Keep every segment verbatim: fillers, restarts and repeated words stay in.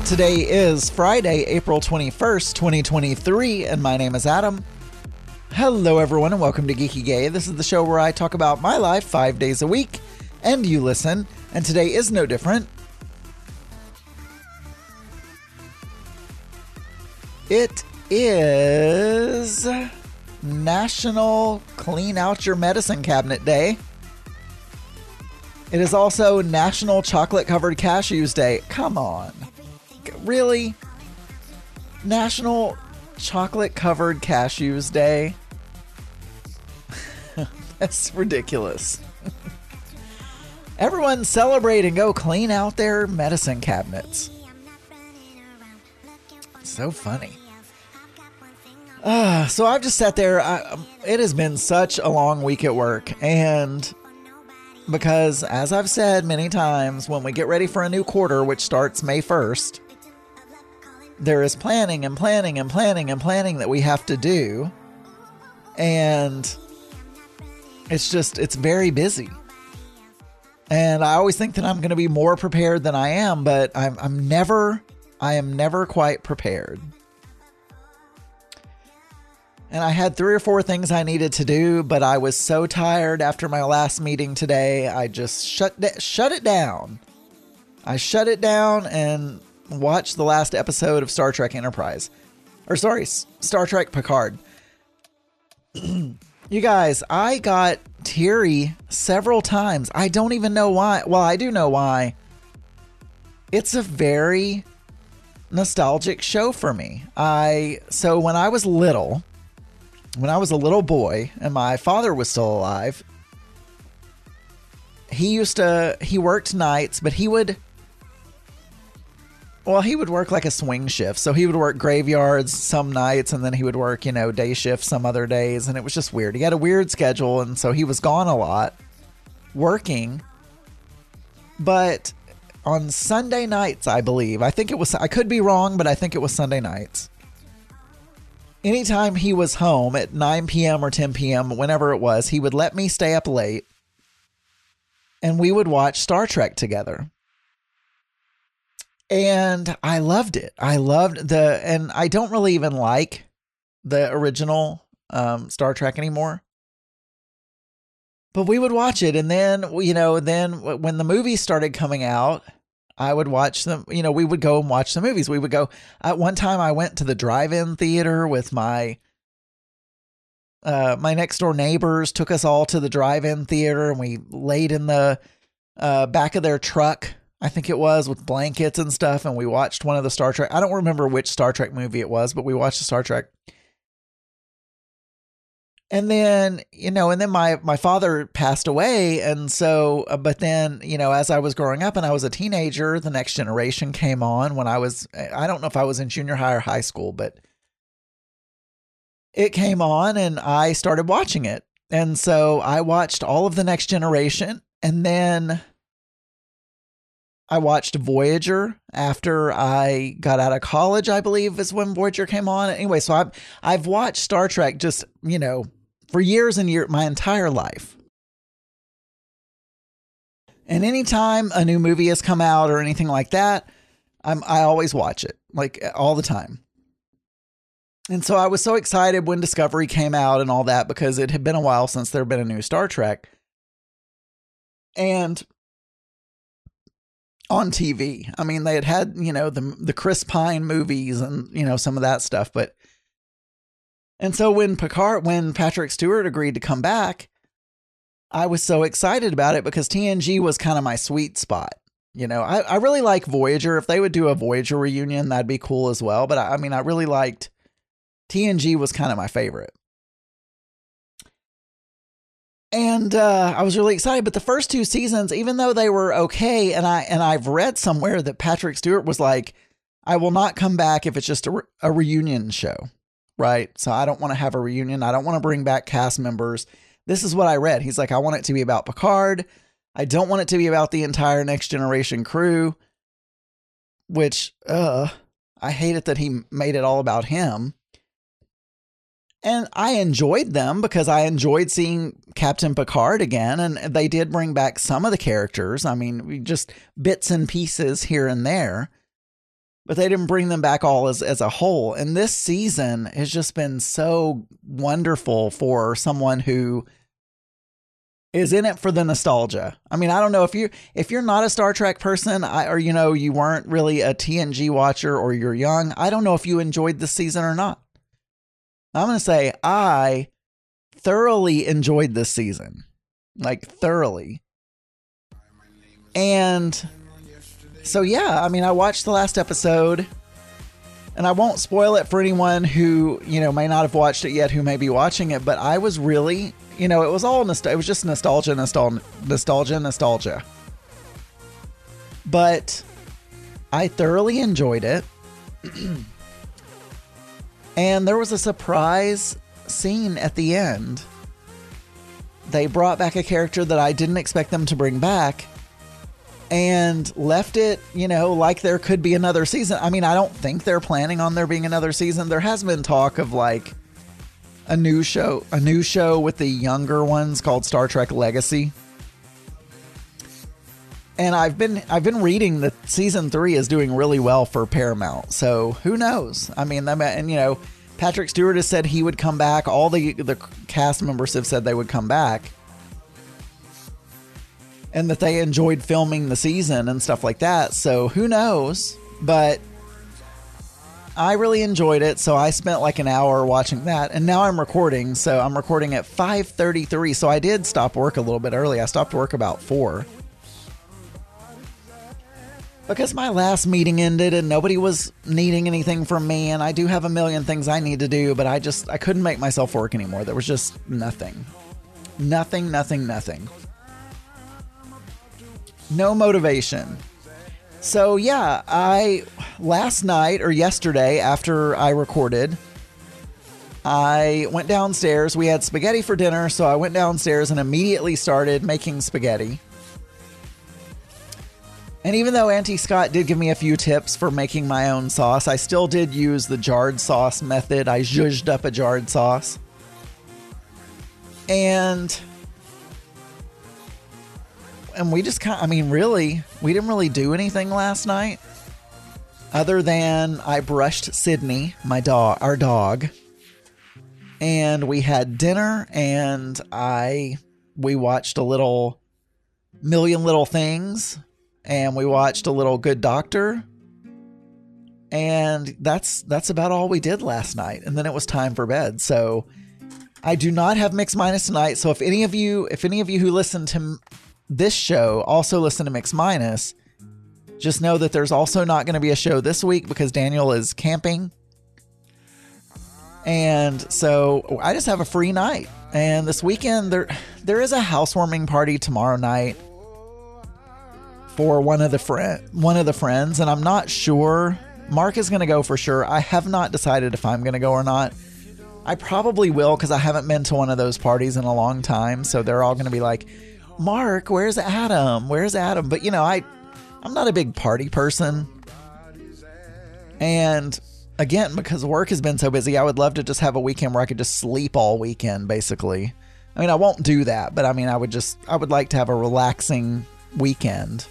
Today is Friday, April twenty-first, twenty twenty-three, and my name is Adam. Hello, everyone, and welcome to Geeky Gay. This is the show where I talk about my life five days a week, and you listen, and today is no different. It is National Clean Out Your Medicine Cabinet Day. It is also National Chocolate Covered Cashews Day. Come on. Really? National Chocolate Covered Cashews Day? That's ridiculous. Everyone celebrate and go clean out their medicine cabinets. So funny. Uh, so I've just sat there. I, it has been such a long week at work. And because, as I've said many times, when we get ready for a new quarter, which starts May first, there is planning and planning and planning and planning that we have to do. And it's just, it's very busy. And I always think that I'm going to be more prepared than I am, but I'm, I'm never, I am never quite prepared. And I had three or four things I needed to do, but I was so tired after my last meeting today, I just shut, shut it down. I shut it down and watched the last episode of Star Trek Enterprise. Or sorry, Star Trek Picard. You guys, I got teary several times. I don't even know why. Well, I do know why. It's a very nostalgic show for me. I so when I was little, when I was a little boy and my father was still alive, he used to, he worked nights, but he would, well, he would work like a swing shift. So he would work graveyards some nights and then he would work, you know, day shift some other days. And it was just weird. He had a weird schedule. And so he was gone a lot working. But on Sunday nights, I believe, I think it was, I could be wrong, but I think it was Sunday nights. Anytime he was home at nine p.m. or ten p.m., whenever it was, he would let me stay up late and we would watch Star Trek together. And I loved it. I loved the, and I don't really even like the original um, Star Trek anymore. But we would watch it. And then, you know, then when the movies started coming out, I would watch them, you know, we would go and watch the movies. We would go, at one time I went to the drive-in theater with my, uh, my next door neighbors took us all to the drive-in theater and we laid in the uh, back of their truck, I think it was, with blankets and stuff. And we watched one of the Star Trek. I don't remember which Star Trek movie it was, but we watched the Star Trek. And then, you know, and then my, my father passed away. And so, uh, but then, you know, as I was growing up and I was a teenager, The Next Generation came on when I was, I don't know if I was in junior high or high school, but it came on and I started watching it. And so I watched all of The Next Generation. And then I watched Voyager after I got out of college, I believe is when Voyager came on. Anyway, so I've, I've watched Star Trek just, you know, for years and years, my entire life. And anytime a new movie has come out or anything like that, I'm, I always watch it, like all the time. And so I was so excited when Discovery came out and all that, because it had been a while since there had been a new Star Trek. And on T V, I mean, they had had, you know, the, the Chris Pine movies and, you know, some of that stuff, but and so when Picard, when Patrick Stewart agreed to come back, I was so excited about it because T N G was kind of my sweet spot. You know, I, I really like Voyager. If they would do a Voyager reunion, that'd be cool as well. But I, I mean, I really liked T N G was kind of my favorite. And uh, I was really excited. But the first two seasons, even though they were okay, and I and I've read somewhere that Patrick Stewart was like, I will not come back if it's just a, re- a reunion show. Right. So I don't want to have a reunion. I don't want to bring back cast members. This is what I read. He's like, I want it to be about Picard. I don't want it to be about the entire Next Generation crew, which, uh, I hate it that he made it all about him. And I enjoyed them because I enjoyed seeing Captain Picard again. And they did bring back some of the characters. I mean, just bits and pieces here and there. but they didn't bring them back all as, as a whole. And this season has just been so wonderful for someone who is in it for the nostalgia. I mean, I don't know if you if you're not a Star Trek person, I, or you know, you weren't really a T N G watcher, or you're young, I don't know if you enjoyed this season or not. I'm going to say I thoroughly enjoyed this season. Like thoroughly. And so yeah, I mean, I watched the last episode, and I won't spoil it for anyone who, you know, may not have watched it yet, who may be watching it, but I was really, you know, it was all nostalgia. It was just nostalgia, nostalgia, nostalgia, nostalgia. But I thoroughly enjoyed it. And there was a surprise scene at the end. They brought back a character that I didn't expect them to bring back, and left it, you know, like there could be another season. I mean, I don't think they're planning on there being another season. There has been talk of like a new show, a new show with the younger ones called Star Trek Legacy. And I've been I've been reading that season three is doing really well for Paramount. So who knows? I mean, and you know, Patrick Stewart has said he would come back. All the the cast members have said they would come back, and that they enjoyed filming the season and stuff like that. So who knows? But I really enjoyed it. So I spent like an hour watching that, and now I'm recording. So I'm recording at five thirty-three. So I did stop work a little bit early. I stopped work about four. Because my last meeting ended and nobody was needing anything from me, and I do have a million things I need to do, but I just, I couldn't make myself work anymore. There was just nothing. Nothing, nothing, nothing. No motivation. So yeah, I, last night or yesterday after I recorded, I went downstairs. We had spaghetti for dinner, so I went downstairs and immediately started making spaghetti. And even though Auntie Scott did give me a few tips for making my own sauce, I still did use the jarred sauce method. I zhuzhed up a jarred sauce. And and we just kind of, I mean, really, we didn't really do anything last night. Other than I brushed Sydney, my dog, our dog. And we had dinner, and I, we watched a little Million Little Things. And we watched a little Good Doctor. And that's that's about all we did last night. And then it was time for bed. So I do not have Mix Minus tonight. So if any of you, if any of you who listen to this show also listen to Mix Minus, just know that there's also not going to be a show this week because Daniel is camping. And so I just have a free night. And this weekend there there is a housewarming party tomorrow night for one of the friend, one of the friends, and I'm not sure. Mark is going to go for sure. I have not decided if I'm going to go or not. I probably will because I haven't been to one of those parties in a long time. So they're all going to be like, Mark, where's Adam? Where's Adam? But you know, I, I'm not a big party person. And again, because work has been so busy, I would love to just have a weekend where I could just sleep all weekend, basically. I mean, I won't do that, but I mean, I would just, I would like to have a relaxing weekend.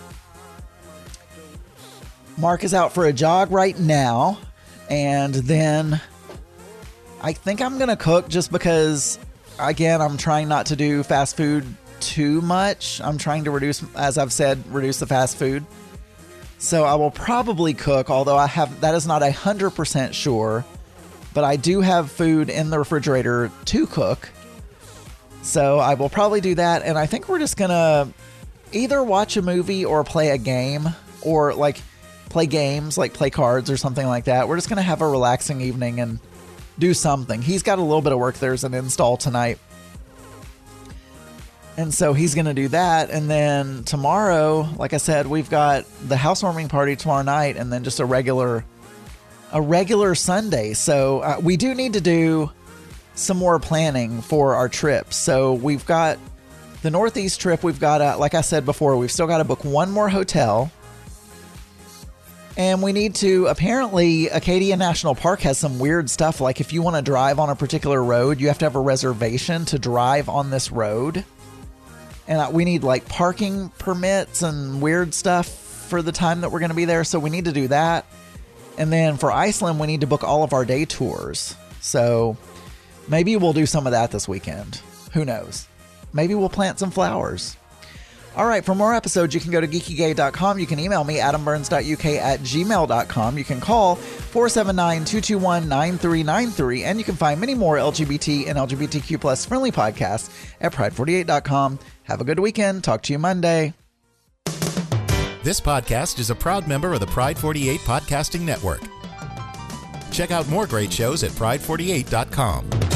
Mark is out for a jog right now, and then I think I'm going to cook just because, again, I'm trying not to do fast food too much. I'm trying to reduce, as I've said, reduce the fast food. So I will probably cook, although I have, that is not one hundred percent sure, but I do have food in the refrigerator to cook. So I will probably do that, and I think we're just going to either watch a movie or play a game, or like play games, like play cards or something like that. We're just going to have a relaxing evening and do something. He's got a little bit of work. There's an install tonight. And so he's going to do that. And then tomorrow, like I said, we've got the housewarming party tomorrow night, and then just a regular, a regular Sunday. So uh, we do need to do some more planning for our trip. So we've got the Northeast trip. We've got, a, like I said before, we've still got to book one more hotel. And we need to, apparently, Acadia National Park has some weird stuff. Like if you want to drive on a particular road, you have to have a reservation to drive on this road. And we need like parking permits and weird stuff for the time that we're going to be there. So we need to do that. And then for Iceland, we need to book all of our day tours. So maybe we'll do some of that this weekend. Who knows? Maybe we'll plant some flowers. All right, for more episodes, you can go to geeky gay dot com. You can email me, adam burns dot u k at gmail dot com. You can call four seven nine, two two one, nine three nine three. And you can find many more L G B T and L G B T Q plus friendly podcasts at pride forty-eight dot com. Have a good weekend. Talk to you Monday. This podcast is a proud member of the Pride forty-eight Podcasting Network. Check out more great shows at pride forty-eight dot com.